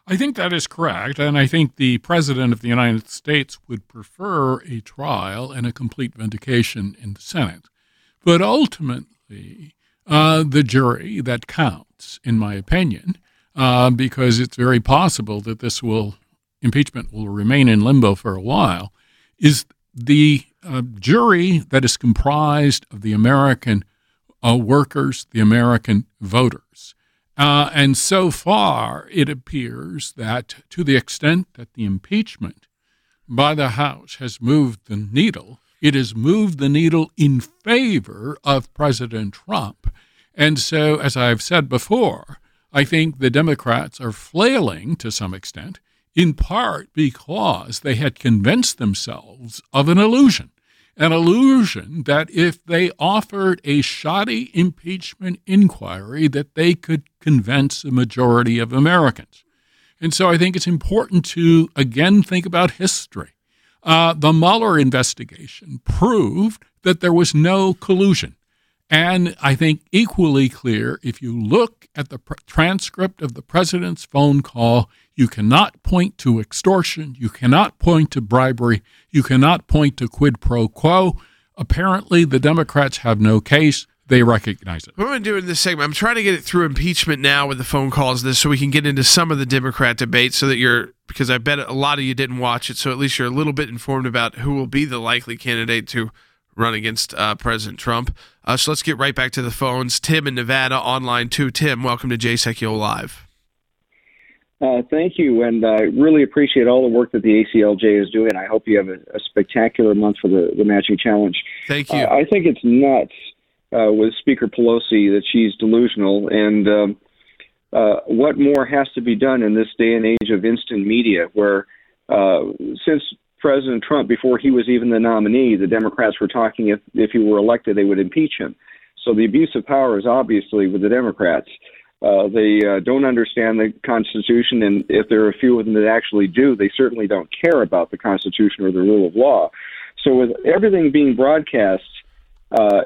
I think that is correct, and I think the President of the United States would prefer a trial and a complete vindication in the Senate. But ultimately, uh, the jury that counts, in my opinion, uh, because it's very possible that this will impeachment will remain in limbo for a while, is the uh, jury that is comprised of the American uh, workers, the American voters. Uh, and so far, it appears that to the extent that the impeachment by the House has moved the needle, it has moved the needle in favor of President Trump. And so, as I've said before, I think the Democrats are flailing to some extent, in part because they had convinced themselves of an illusion, an illusion that if they offered a shoddy impeachment inquiry, that they could convince a majority of Americans. And so I think it's important to, again, think about history. Uh, the Mueller investigation proved that there was no collusion. And I think equally clear, if you look at the pr- transcript of the president's phone call, you cannot point to extortion, you cannot point to bribery, you cannot point to quid pro quo. Apparently, the Democrats have no case. They recognize it. What am I doing in this segment? I'm trying to get it through impeachment now with the phone calls, this, so we can get into some of the Democrat debate, so that you're, because I bet a lot of you didn't watch it, so at least you're a little bit informed about who will be the likely candidate to run against uh, President Trump. Uh, so let's get right back to the phones. Tim in Nevada, online too. Tim, welcome to Jay Sekulow Live. Uh, thank you, and I really appreciate all the work that the A C L J is doing. I hope you have a, a spectacular month for the, the matching challenge. Thank you. Uh, I think it's nuts uh, with Speaker Pelosi that she's delusional, and um, uh, what more has to be done in this day and age of instant media, where uh, since President Trump, before he was even the nominee, the Democrats were talking if, if he were elected, they would impeach him. So the abuse of power is obviously with the Democrats. Uh, they uh, don't understand the Constitution, and if there are a few of them that actually do, they certainly don't care about the Constitution or the rule of law. So with everything being broadcast uh,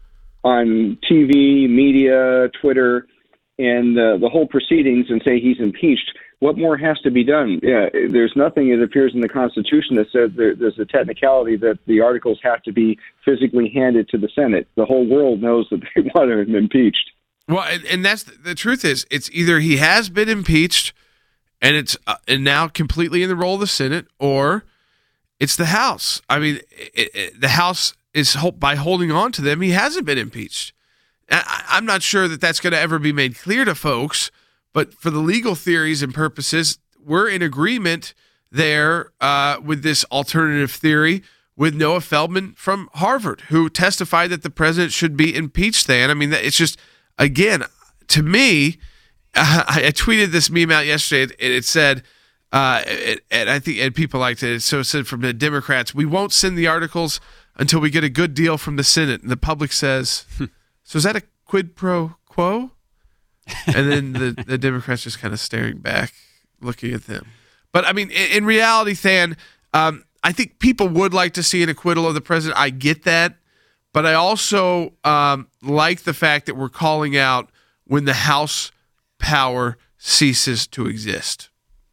on T V, media, Twitter, and uh, the whole proceedings, and say he's impeached, what more has to be done? Yeah, there's nothing that appears in the Constitution that says there, there's a technicality that the articles have to be physically handed to the Senate. The whole world knows that they want him impeached. Well, and, and that's the, the truth is, it's either he has been impeached and it's uh, and now completely in the role of the Senate, or it's the House. I mean, it, it, the House is, by holding on to them, he hasn't been impeached. I, I'm not sure that that's going to ever be made clear to folks, but for the legal theories and purposes, we're in agreement there uh, with this alternative theory with Noah Feldman from Harvard, who testified that the president should be impeached then. I mean, it's just, again, to me, uh, I, I tweeted this meme out yesterday, and it said, uh, it, and I think and people liked it, so it said from the Democrats, we won't send the articles until we get a good deal from the Senate. And the public says, so is that a quid pro quo? And then the, the Democrats just kind of staring back, looking at them. But, I mean, in, in reality, Than, um, I think people would like to see an acquittal of the president. I get that. But I also um, like the fact that we're calling out when the House power ceases to exist.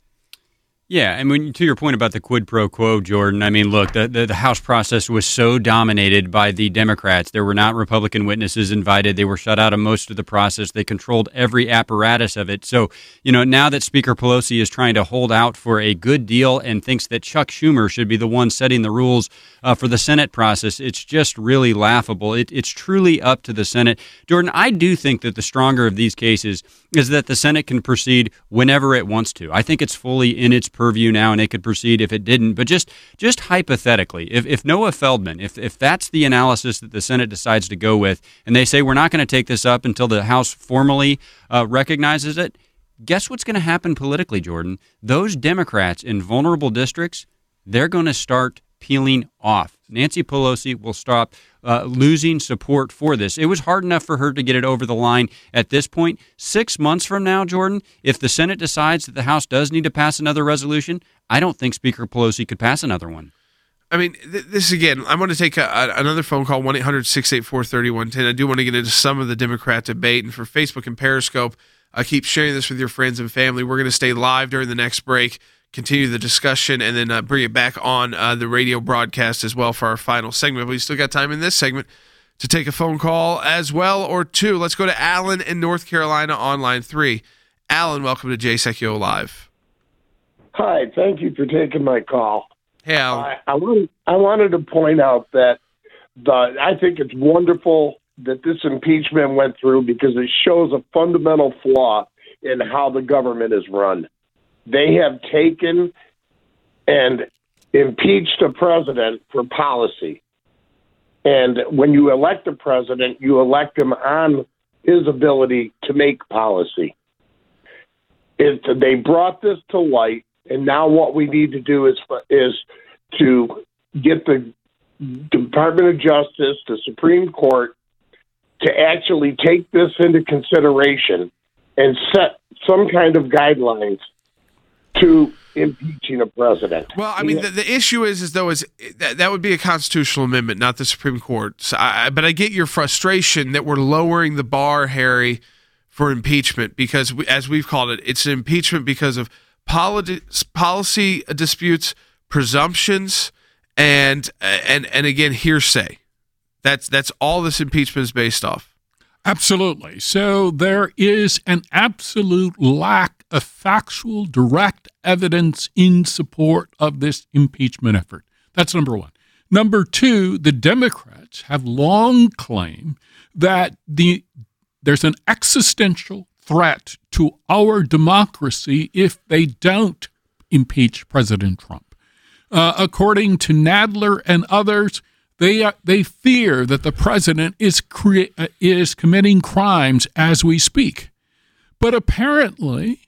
Yeah, and when to your point about the quid pro quo, Jordan, I mean, look, the, the, the House process was so dominated by the Democrats. There were not Republican witnesses invited. They were shut out of most of the process. They controlled every apparatus of it. So, you know, now that Speaker Pelosi is trying to hold out for a good deal and thinks that Chuck Schumer should be the one setting the rules uh, for the Senate process, it's just really laughable. It, it's truly up to the Senate. Jordan, I do think that the stronger of these cases is that the Senate can proceed whenever it wants to. I think it's fully in its purview now, and it could proceed if it didn't. But just just hypothetically, if, if Noah Feldman, if, if that's the analysis that the Senate decides to go with, and they say we're not going to take this up until the House formally uh, recognizes it, guess what's going to happen politically, Jordan? Those Democrats in vulnerable districts, they're going to start peeling off. Nancy Pelosi will stop uh, losing support for this. It was hard enough for her to get it over the line at this point. Six months from now, Jordan, if the Senate decides that the House does need to pass another resolution, I don't think Speaker Pelosi could pass another one. I mean, th- this again, I want to take a, a, another phone call, one eight hundred six eight four three one one zero. I do want to get into some of the Democrat debate. And for Facebook and Periscope, Uh, keep sharing this with your friends and family. We're going to stay live during the next break, continue the discussion, and then uh, bring it back on uh, the radio broadcast as well for our final segment. But we still got time in this segment to take a phone call as well, or two. Let's go to Alan in North Carolina on line three. Alan, welcome to Jay Sekulow Live. Hi, thank you for taking my call. Hey, Alan. I, I, wanted, I wanted to point out that the I think it's wonderful that this impeachment went through because it shows a fundamental flaw in how the government is run. They have taken and impeached a president for policy. And when you elect a president, you elect him on his ability to make policy. It, they brought this to light, and now what we need to do is is to get the Department of Justice, the Supreme Court, to actually take this into consideration and set some kind of guidelines to impeaching a president. Well, I mean, the, the issue is, is though, is that, that would be a constitutional amendment, not the Supreme Court. So I, but I get your frustration that we're lowering the bar, Harry, for impeachment because, we, as we've called it, it's an impeachment because of politi- policy disputes, presumptions, and and and again, hearsay. That's that's all this impeachment is based off. Absolutely. So there is an absolute lack of factual, direct evidence in support of this impeachment effort. That's number one. Number two, the Democrats have long claimed that the there's an existential threat to our democracy if they don't impeach President Trump. Uh, according to Nadler and others, They uh, they fear that the president is crea- uh, is committing crimes as we speak. But apparently,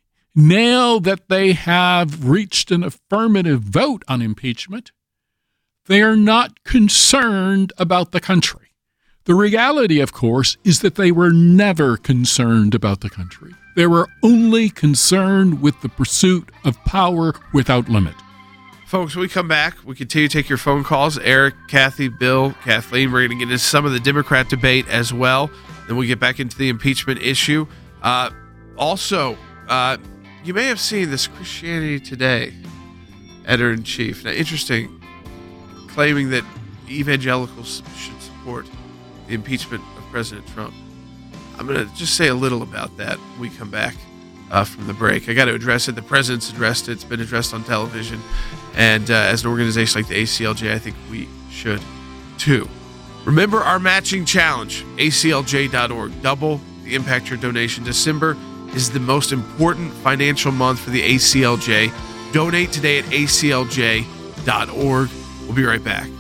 now that they have reached an affirmative vote on impeachment, they are not concerned about the country. The reality, of course, is that they were never concerned about the country. They were only concerned with the pursuit of power without limit. Folks, when we come back, we continue to take your phone calls. Eric, Kathy, Bill, Kathleen, we're going to get into some of the Democrat debate as well. Then we get back into the impeachment issue. Uh, also, uh, you may have seen this Christianity Today editor-in-chief. Now, interesting, claiming that evangelicals should support the impeachment of President Trump. I'm going to just say a little about that when we come back uh, from the break. I got to address it. The president's addressed it. It's been addressed on television. And uh, as an organization like the A C L J, I think we should too. Remember our matching challenge, A C L J dot org. Double the impact your donation. December is the most important financial month for the A C L J. Donate today at A C L J dot org. We'll be right back.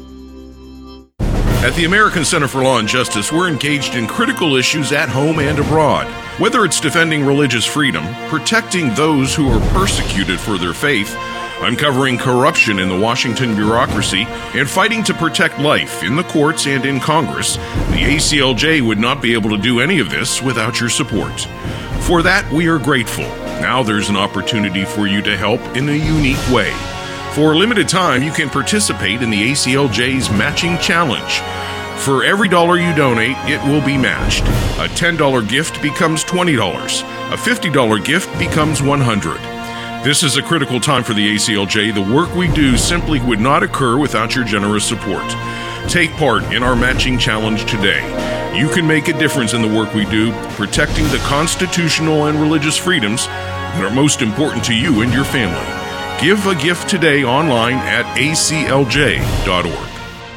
At the American Center for Law and Justice, we're engaged in critical issues at home and abroad. Whether it's defending religious freedom, protecting those who are persecuted for their faith, uncovering corruption in the Washington bureaucracy, and fighting to protect life in the courts and in Congress, the A C L J would not be able to do any of this without your support. For that, we are grateful. Now there's an opportunity for you to help in a unique way. For a limited time, you can participate in the A C L J's Matching Challenge. For every dollar you donate, it will be matched. A ten dollars gift becomes twenty dollars. A fifty dollars gift becomes one hundred dollars. This is a critical time for the A C L J. The work we do simply would not occur without your generous support. Take part in our matching challenge today. You can make a difference in the work we do, protecting the constitutional and religious freedoms that are most important to you and your family. Give a gift today online at A C L J dot org.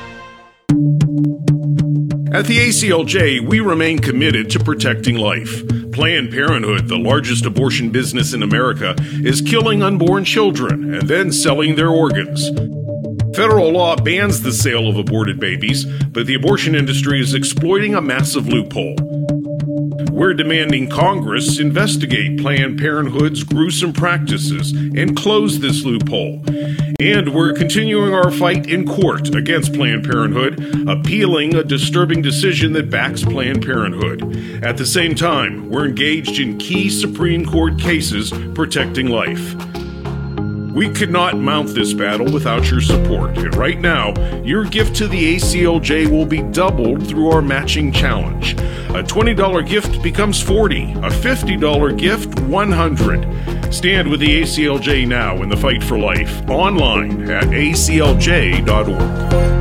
At the A C L J, we remain committed to protecting life. Planned Parenthood, the largest abortion business in America, is killing unborn children and then selling their organs. Federal law bans the sale of aborted babies, but the abortion industry is exploiting a massive loophole. We're demanding Congress investigate Planned Parenthood's gruesome practices and close this loophole. And we're continuing our fight in court against Planned Parenthood, appealing a disturbing decision that backs Planned Parenthood. At the same time, we're engaged in key Supreme Court cases protecting life. We could not mount this battle without your support, and right now, your gift to the A C L J will be doubled through our matching challenge. A twenty dollars gift becomes forty dollars. A fifty dollars gift, one hundred dollars. Stand with the A C L J now in the fight for life. Online at A C L J dot org.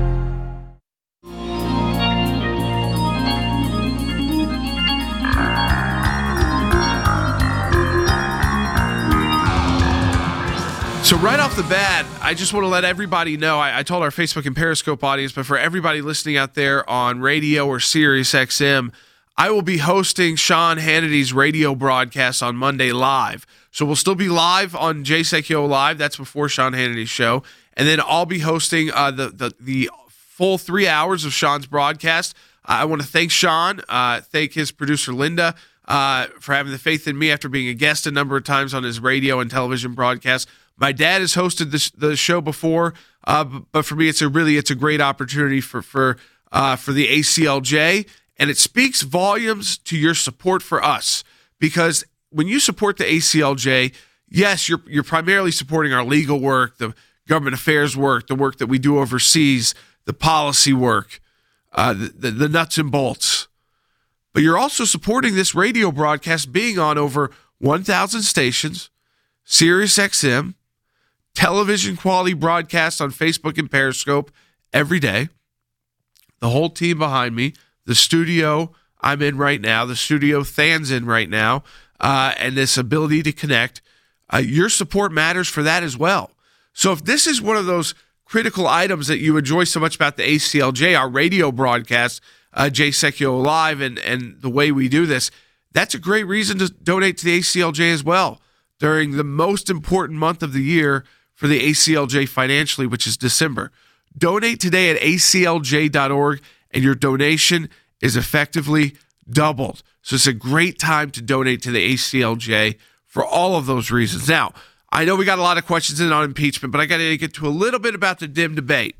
So right off the bat, I just want to let everybody know, I, I told our Facebook and Periscope audience, but for everybody listening out there on radio or Sirius X M, I will be hosting Sean Hannity's radio broadcast on Monday live. So we'll still be live on Jay Sekulow Live. That's before Sean Hannity's show. And then I'll be hosting uh, the, the the full three hours of Sean's broadcast. Uh, I want to thank Sean, uh, thank his producer Linda uh, for having the faith in me after being a guest a number of times on his radio and television broadcast. My dad has hosted this, the show before, uh, but for me, it's a really it's a great opportunity for for uh, for the A C L J, and it speaks volumes to your support for us. Because when you support the A C L J, yes, you're you're primarily supporting our legal work, the government affairs work, the work that we do overseas, the policy work, uh, the, the the nuts and bolts. But you're also supporting this radio broadcast being on over one thousand stations, Sirius X M. Television quality broadcast on Facebook and Periscope every day. The whole team behind me, the studio I'm in right now, the studio Than's in right now, uh, and this ability to connect. Uh, your support matters for that as well. So if this is one of those critical items that you enjoy so much about the A C L J, our radio broadcast, uh, Jay Sekulow Live, and, and the way we do this, that's a great reason to donate to the A C L J as well during the most important month of the year for the A C L J financially, which is December. Donate today at A C L J dot org, and your donation is effectively doubled. So it's a great time to donate to the A C L J for all of those reasons. Now, I know we got a lot of questions in on impeachment, but I got to get to a little bit about the D I M debate.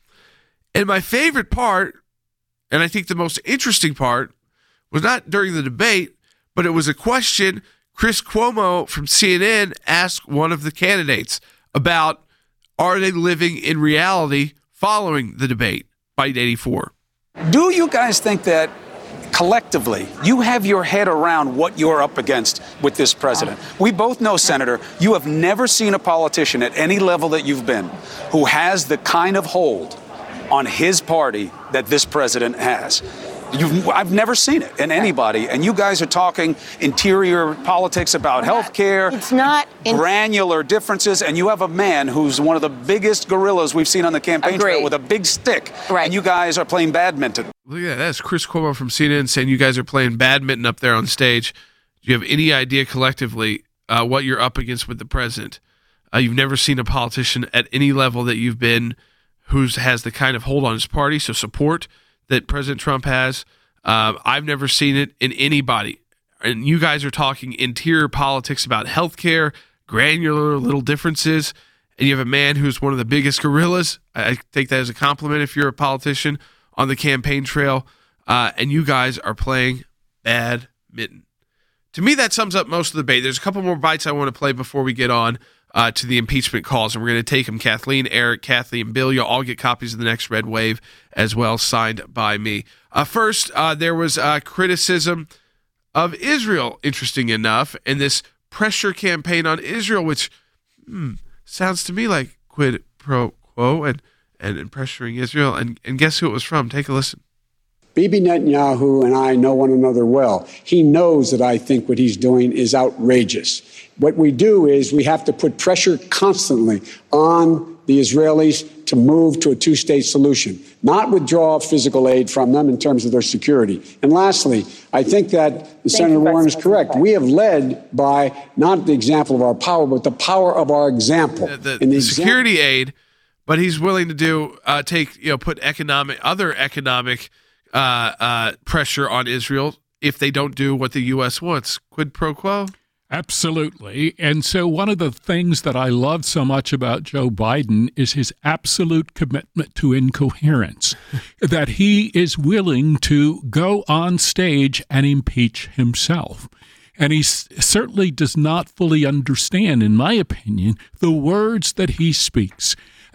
And my favorite part, and I think the most interesting part, was not during the debate, but it was a question Chris Cuomo from C N N asked one of the candidates about, are they living in reality following the debate, Biden eighty-four. Do you guys think that collectively you have your head around what you're up against with this president? We both know, Senator, you have never seen a politician at any level that you've been who has the kind of hold on his party that this president has. You've, I've never seen it in anybody, and you guys are talking interior politics about health care. It's not in- granular differences, and you have a man who's one of the biggest gorillas we've seen on the campaign trail with a big stick, right. And you guys are playing badminton. Look at that. That's Chris Cuomo from C N N saying you guys are playing badminton up there on stage. Do you have any idea collectively uh, what you're up against with the president? Uh, you've never seen a politician at any level that you've been who has the kind of hold on his party, so support that President Trump has. Uh, I've never seen it in anybody. And you guys are talking interior politics about healthcare, granular little differences, and you have a man who's one of the biggest gorillas. I take that as a compliment if you're a politician on the campaign trail, uh, and you guys are playing badminton. To me, that sums up most of the debate. There's a couple more bites I want to play before we get on Uh, to the impeachment calls, and we're going to take them. Kathleen, Eric, Kathy, and Bill. You'll all get copies of the next Red Wave as well, signed by me. Uh, first, uh, there was uh, criticism of Israel, interesting enough, and this pressure campaign on Israel, which hmm, sounds to me like quid pro quo and, and, and pressuring Israel. And, and guess who it was from? Take a listen. Bibi Netanyahu and I know one another well. He knows that I think what he's doing is outrageous. What we do is we have to put pressure constantly on the Israelis to move to a two-state solution, not withdraw physical aid from them in terms of their security. And lastly, I think that Senator Warren is correct. We have led by not the example of our power, but the power of our example. The, the, the, the security aid, but he's willing to do uh, take you know put economic other economic uh, uh, pressure on Israel if they don't do what the U S wants. Quid pro quo. Absolutely. And so one of the things that I love so much about Joe Biden is his absolute commitment to incoherence, that he is willing to go on stage and impeach himself. And he s- certainly does not fully understand, in my opinion, the words that he speaks.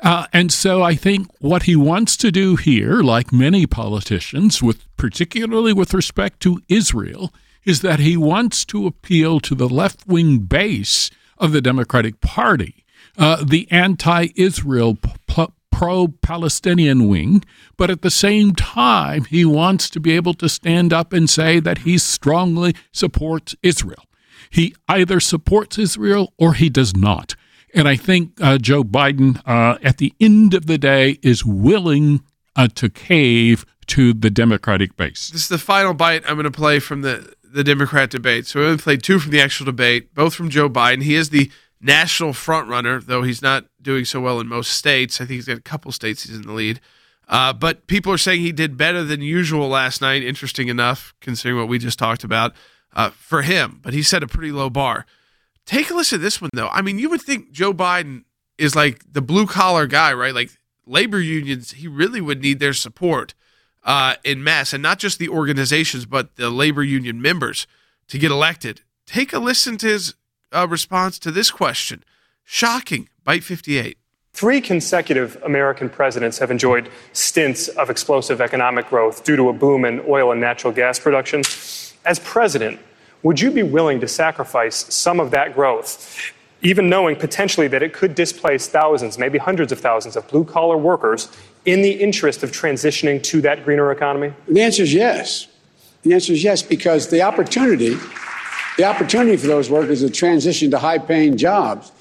Uh, and so I think what he wants to do here, like many politicians, with particularly with respect to Israel, is that he wants to appeal to the left-wing base of the Democratic Party, uh, the anti-Israel, p- pro-Palestinian wing, but at the same time, he wants to be able to stand up and say that he strongly supports Israel. He either supports Israel or he does not. And I think uh, Joe Biden, uh, at the end of the day, is willing uh, to cave to the Democratic base. This is the final bite I'm going to play from the, the Democrat debate. So we only played two from the actual debate, both from Joe Biden. He is the national frontrunner, though he's not doing so well in most states. I think he's got a couple states he's in the lead. Uh, but people are saying he did better than usual last night, interesting enough, considering what we just talked about, uh, for him. But he set a pretty low bar. Take a listen to this one, though. I mean, you would think Joe Biden is like the blue-collar guy, right? Like labor unions, he really would need their support uh, in mass, and not just the organizations, but the labor union members to get elected. Take a listen to his uh, response to this question. Shocking. Bite fifty-eight. Three consecutive American presidents have enjoyed stints of explosive economic growth due to a boom in oil and natural gas production. As president, would you be willing to sacrifice some of that growth, even knowing potentially that it could displace thousands, maybe hundreds of thousands of blue-collar workers in the interest of transitioning to that greener economy? The answer is yes. The answer is yes, because the opportunity, the opportunity for those workers to transition to high-paying jobs.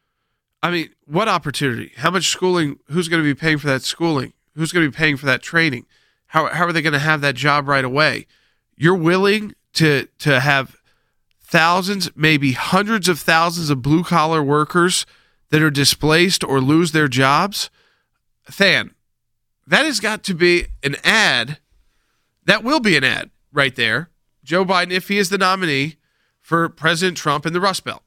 I mean, what opportunity? How much schooling? Who's going to be paying for that schooling? Who's going to be paying for that training? How how are they going to have that job right away? You're willing to to have thousands, maybe hundreds of thousands of blue-collar workers that are displaced or lose their jobs? Than, that has got to be an ad. That will be an ad right there. Joe Biden, if he is the nominee for President Trump in the Rust Belt.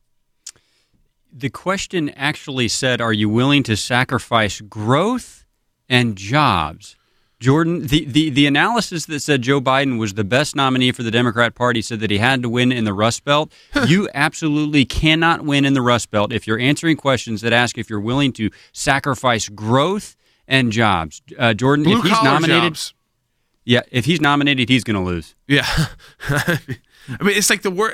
The question actually said, are you willing to sacrifice growth and jobs? Jordan, the, the, the analysis that said Joe Biden was the best nominee for the Democrat Party said that he had to win in the Rust Belt. You absolutely cannot win in the Rust Belt if you're answering questions that ask if you're willing to sacrifice growth and jobs. Uh, Jordan, Blue if he's nominated, jobs. yeah, if he's nominated, he's going to lose. Yeah, I mean, it's like the word.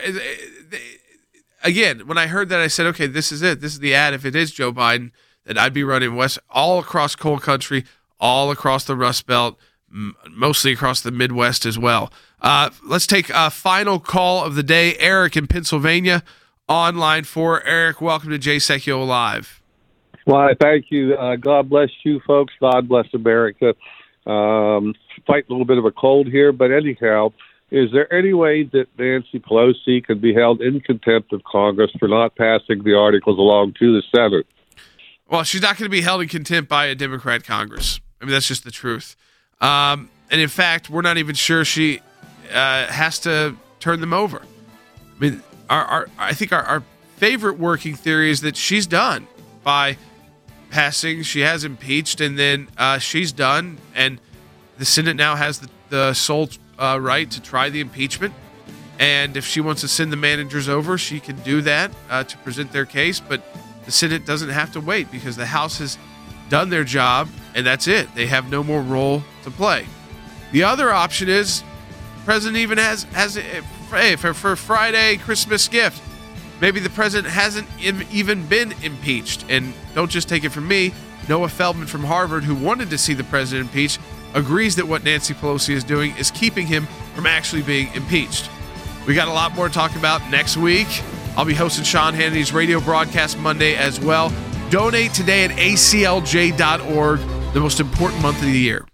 Again, when I heard that, I said, okay, this is it. This is the ad. If it is Joe Biden, that I'd be running west all across coal country, all across the Rust Belt, m- mostly across the Midwest as well. Uh, let's take a final call of the day. Eric in Pennsylvania on line four. Eric, welcome to Jay Sekulow Live. Well, thank you. Uh, God bless you folks. God bless America. Um, fight a little bit of a cold here, but anyhow, is there any way that Nancy Pelosi can be held in contempt of Congress for not passing the articles along to the Senate? Well, she's not going to be held in contempt by a Democrat Congress. I mean, that's just the truth. Um, and in fact, we're not even sure she uh, has to turn them over. I mean, our, our I think our, our favorite working theory is that she's done by passing. She has impeached, and then uh, she's done, and the Senate now has the, the sole uh, right to try the impeachment. And if she wants to send the managers over, she can do that uh, to present their case. But the Senate doesn't have to wait because the House has done their job, and that's it. They have no more role to play. The other option is the president even has, has hey, for, for Friday Christmas gift, maybe the president hasn't even been impeached. And don't just take it from me. Noah Feldman from Harvard, who wanted to see the president impeached, agrees that what Nancy Pelosi is doing is keeping him from actually being impeached. We got a lot more to talk about next week. I'll be hosting Sean Hannity's radio broadcast Monday as well. Donate today at A C L J dot org, the most important month of the year.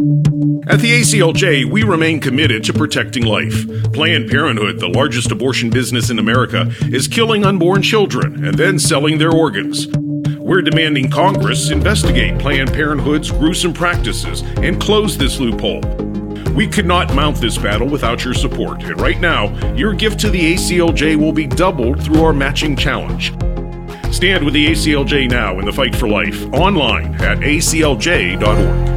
At the A C L J, we remain committed to protecting life. Planned Parenthood, the largest abortion business in America, is killing unborn children and then selling their organs. We're demanding Congress investigate Planned Parenthood's gruesome practices and close this loophole. We could not mount this battle without your support, and right now, your gift to the A C L J will be doubled through our matching challenge. Stand with the A C L J now in the fight for life, online at A C L J dot org.